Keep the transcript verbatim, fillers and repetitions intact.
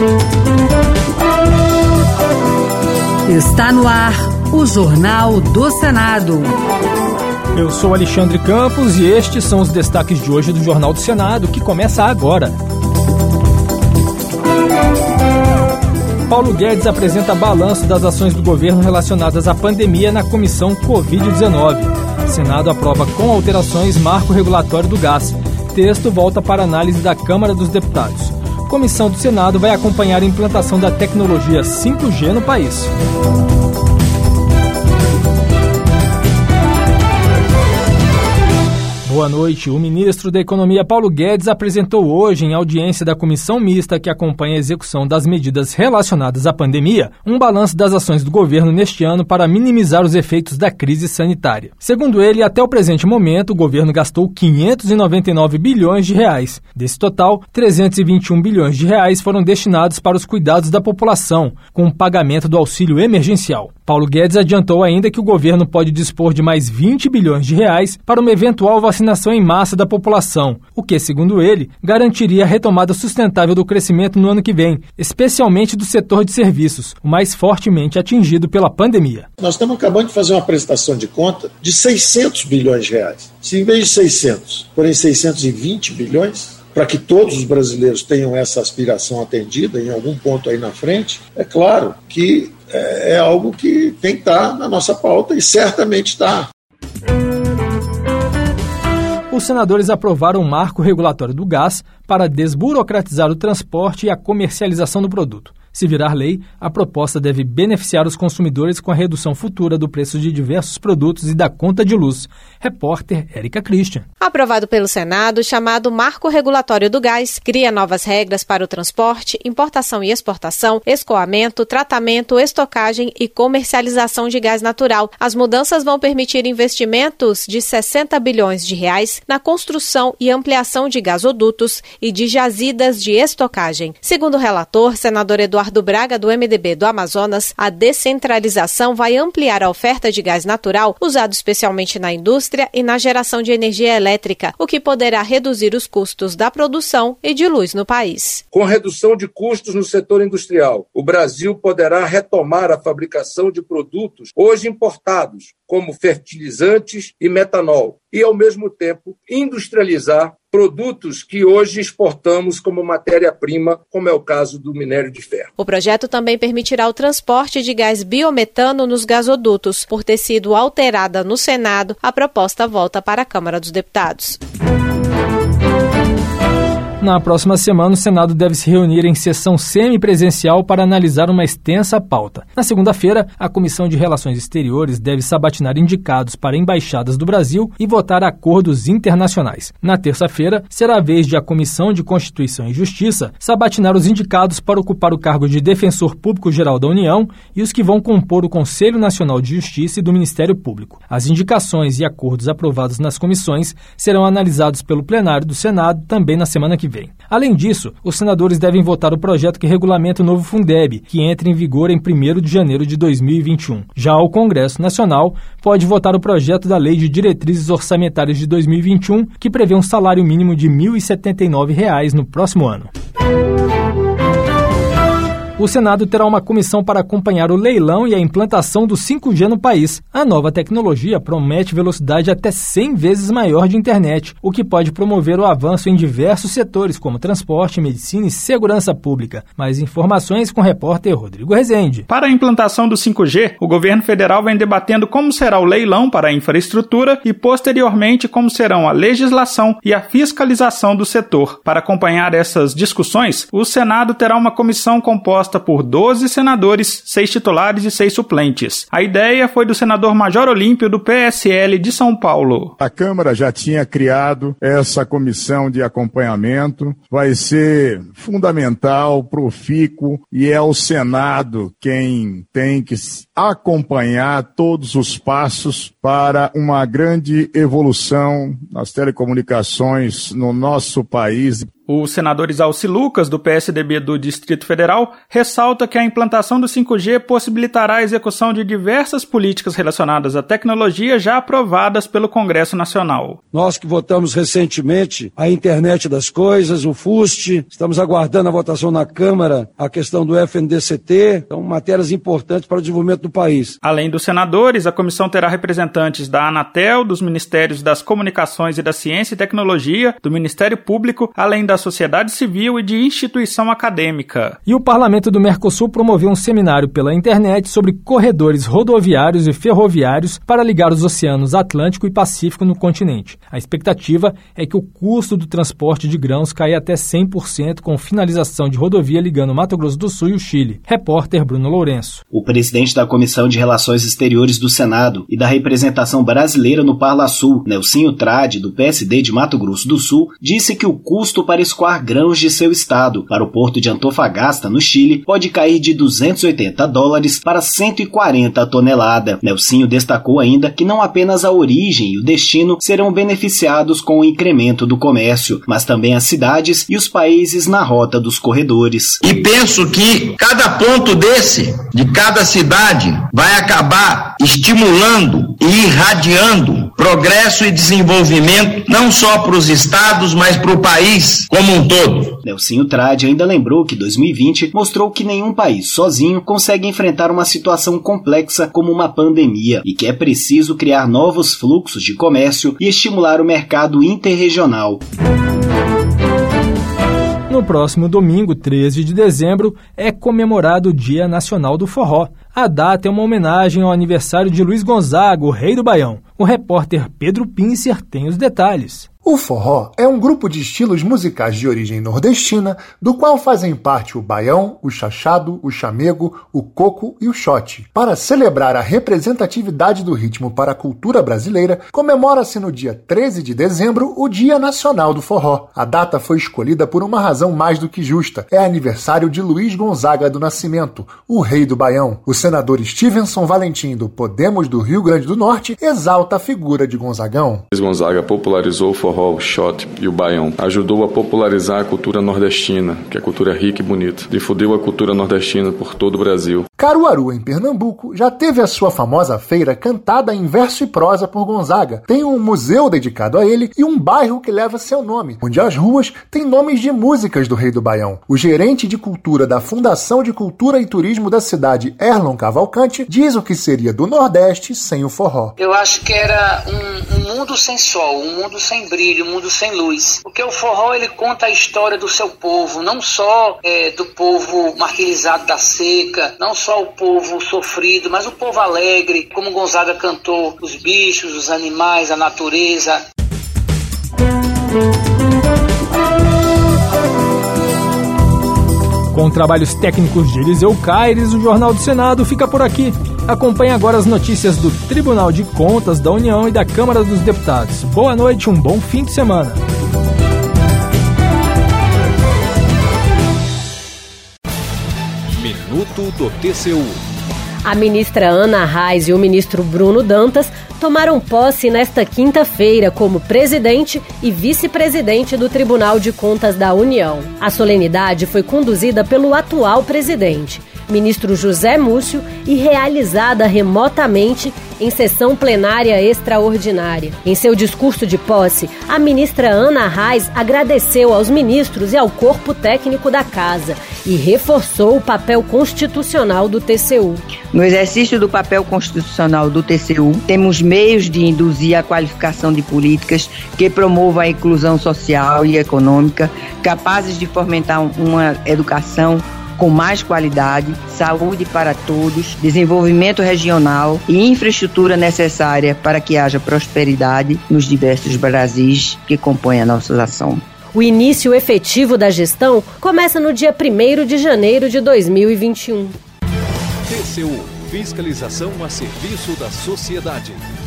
Está no ar o Jornal do Senado. Eu sou Alexandre Campos e estes são os destaques de hoje do Jornal do Senado, que começa agora. Paulo Guedes apresenta balanço das ações do governo relacionadas à pandemia na comissão covid dezenove. Senado aprova com alterações marco regulatório do gás. Texto volta para análise da Câmara dos Deputados. Comissão do Senado vai acompanhar a implantação da tecnologia cinco G no país. Boa noite. O ministro da Economia, Paulo Guedes, apresentou hoje, em audiência da comissão mista que acompanha a execução das medidas relacionadas à pandemia, um balanço das ações do governo neste ano para minimizar os efeitos da crise sanitária. Segundo ele, até o presente momento, o governo gastou quinhentos e noventa e nove bilhões de reais. Desse total, trezentos e vinte e um bilhões de reais foram destinados para os cuidados da população, com o pagamento do auxílio emergencial. Paulo Guedes adiantou ainda que o governo pode dispor de mais vinte bilhões de reais para uma eventual vacinação em massa da população, o que, segundo ele, garantiria a retomada sustentável do crescimento no ano que vem, especialmente do setor de serviços, o mais fortemente atingido pela pandemia. Nós estamos acabando de fazer uma prestação de conta de seiscentos bilhões de reais. Se em vez de seiscentos, forem seiscentos e vinte bilhões, para que todos os brasileiros tenham essa aspiração atendida em algum ponto aí na frente, é claro que é algo que tem que estar na nossa pauta e certamente está. Os senadores aprovaram um marco regulatório do gás para desburocratizar o transporte e a comercialização do produto. Se virar lei, a proposta deve beneficiar os consumidores com a redução futura do preço de diversos produtos e da conta de luz. Repórter Érica Christian. Aprovado pelo Senado, o chamado Marco Regulatório do Gás cria novas regras para o transporte, importação e exportação, escoamento, tratamento, estocagem e comercialização de gás natural. As mudanças vão permitir investimentos de sessenta bilhões de reais na construção e ampliação de gasodutos e de jazidas de estocagem. Segundo o relator, senador Eduardo Eduardo Braga, do M D B do Amazonas, a descentralização vai ampliar a oferta de gás natural, usado especialmente na indústria e na geração de energia elétrica, o que poderá reduzir os custos da produção e de luz no país. Com redução de custos no setor industrial, o Brasil poderá retomar a fabricação de produtos hoje importados, como fertilizantes e metanol, e, ao mesmo tempo, industrializar produtos que hoje exportamos como matéria-prima, como é o caso do minério de ferro. O projeto também permitirá o transporte de gás biometano nos gasodutos. Por ter sido alterada no Senado, a proposta volta para a Câmara dos Deputados. Na próxima semana, o Senado deve se reunir em sessão semipresencial para analisar uma extensa pauta. Na segunda-feira, a Comissão de Relações Exteriores deve sabatinar indicados para embaixadas do Brasil e votar acordos internacionais. Na terça-feira, será a vez de a Comissão de Constituição e Justiça sabatinar os indicados para ocupar o cargo de Defensor Público-Geral da União e os que vão compor o Conselho Nacional de Justiça e do Ministério Público. As indicações e acordos aprovados nas comissões serão analisados pelo plenário do Senado também na semana que vem. Além disso, os senadores devem votar o projeto que regulamenta o novo Fundeb, que entra em vigor em primeiro de janeiro de dois mil e vinte e um. Já o Congresso Nacional pode votar o projeto da Lei de Diretrizes Orçamentárias de dois mil e vinte e um, que prevê um salário mínimo de mil e setenta e nove reais no próximo ano. O Senado terá uma comissão para acompanhar o leilão e a implantação do cinco G no país. A nova tecnologia promete velocidade até cem vezes maior de internet, o que pode promover o avanço em diversos setores, como transporte, medicina e segurança pública. Mais informações com o repórter Rodrigo Rezende. Para a implantação do cinco G, o governo federal vem debatendo como será o leilão para a infraestrutura e, posteriormente, como serão a legislação e a fiscalização do setor. Para acompanhar essas discussões, o Senado terá uma comissão composta por doze senadores, seis titulares e seis suplentes. A ideia foi do senador Major Olímpio, do P S L de São Paulo. A Câmara já tinha criado essa comissão de acompanhamento, vai ser fundamental, profícuo, e é o Senado quem tem que acompanhar todos os passos para uma grande evolução nas telecomunicações no nosso país. O senador Isalci Lucas, do P S D B do Distrito Federal, ressalta que a implantação do cinco G possibilitará a execução de diversas políticas relacionadas à tecnologia já aprovadas pelo Congresso Nacional. Nós que votamos recentemente a internet das coisas, o FUST, estamos aguardando a votação na Câmara, a questão do F N D C T, são matérias importantes para o desenvolvimento do país. Além dos senadores, a comissão terá representantes da Anatel, dos Ministérios das Comunicações e da Ciência e Tecnologia, do Ministério Público, além da sociedade civil e de instituição acadêmica. E o Parlamento do Mercosul promoveu um seminário pela internet sobre corredores rodoviários e ferroviários para ligar os oceanos Atlântico e Pacífico no continente. A expectativa é que o custo do transporte de grãos caia até cem por cento com finalização de rodovia ligando Mato Grosso do Sul e o Chile. Repórter Bruno Lourenço. O presidente da Comissão de Relações Exteriores do Senado e da representação brasileira no Parlasul, Nelsinho Trade, do P S D de Mato Grosso do Sul, disse que o custo para escoar grãos de seu estado para o porto de Antofagasta, no Chile, pode cair de duzentos e oitenta dólares para cento e quarenta a tonelada. Nelsinho destacou ainda que não apenas a origem e o destino serão beneficiados com o incremento do comércio, mas também as cidades e os países na rota dos corredores. E penso que cada ponto desse, de cada cidade, vai acabar estimulando e irradiando progresso e desenvolvimento não só para os estados, mas para o país como um todo. Nelsinho Trade ainda lembrou que dois mil e vinte mostrou que nenhum país sozinho consegue enfrentar uma situação complexa como uma pandemia e que é preciso criar novos fluxos de comércio e estimular o mercado interregional. No próximo domingo, treze de dezembro, é comemorado o Dia Nacional do Forró. A data é uma homenagem ao aniversário de Luiz Gonzaga, o rei do Baião. O repórter Pedro Pincer tem os detalhes. O forró é um grupo de estilos musicais de origem nordestina, do qual fazem parte o baião, o chachado, o chamego, o coco e o xote. Para celebrar a representatividade do ritmo para a cultura brasileira, comemora-se no dia treze de dezembro o Dia Nacional do Forró. A data foi escolhida por uma razão mais do que justa. É aniversário de Luiz Gonzaga do Nascimento, o rei do Baião. O senador Stevenson Valentim, do Podemos do Rio Grande do Norte, exalta a figura de Gonzagão. Luiz Gonzaga popularizou o forró, o shot e o baião. Ajudou a popularizar a cultura nordestina, que é a cultura rica e bonita. Difundiu a cultura nordestina por todo o Brasil. Caruaru, em Pernambuco, já teve a sua famosa feira cantada em verso e prosa por Gonzaga. Tem um museu dedicado a ele e um bairro que leva seu nome, onde as ruas têm nomes de músicas do rei do Baião. O gerente de cultura da Fundação de Cultura e Turismo da cidade, Erlon Cavalcante, diz o que seria do Nordeste sem o forró. Eu acho que era um, um mundo sem sol, um mundo sem brilho, um mundo sem luz. Porque o forró, ele conta a história do seu povo, não só é, do povo martirizado da seca, não só o povo sofrido, mas o povo alegre, como Gonzaga cantou, os bichos, os animais, a natureza. Com trabalhos técnicos de Eliseu Caires, o Jornal do Senado fica por aqui. Acompanhe agora as notícias do Tribunal de Contas da União e da Câmara dos Deputados. Boa noite, um bom fim de semana. Minuto do T C U. A ministra Ana Reis e o ministro Bruno Dantas tomaram posse nesta quinta-feira como presidente e vice-presidente do Tribunal de Contas da União. A solenidade foi conduzida pelo atual presidente, ministro José Múcio, e realizada remotamente em sessão plenária extraordinária. Em seu discurso de posse, a ministra Ana Reis agradeceu aos ministros e ao corpo técnico da casa e reforçou o papel constitucional do T C U. No exercício do papel constitucional do T C U, temos meios de induzir a qualificação de políticas que promovam a inclusão social e econômica, capazes de fomentar uma educação com mais qualidade, saúde para todos, desenvolvimento regional e infraestrutura necessária para que haja prosperidade nos diversos Brasis que compõem a nossa nação. O início efetivo da gestão começa no dia primeiro de janeiro de dois mil e vinte e um. T C U, fiscalização a serviço da sociedade.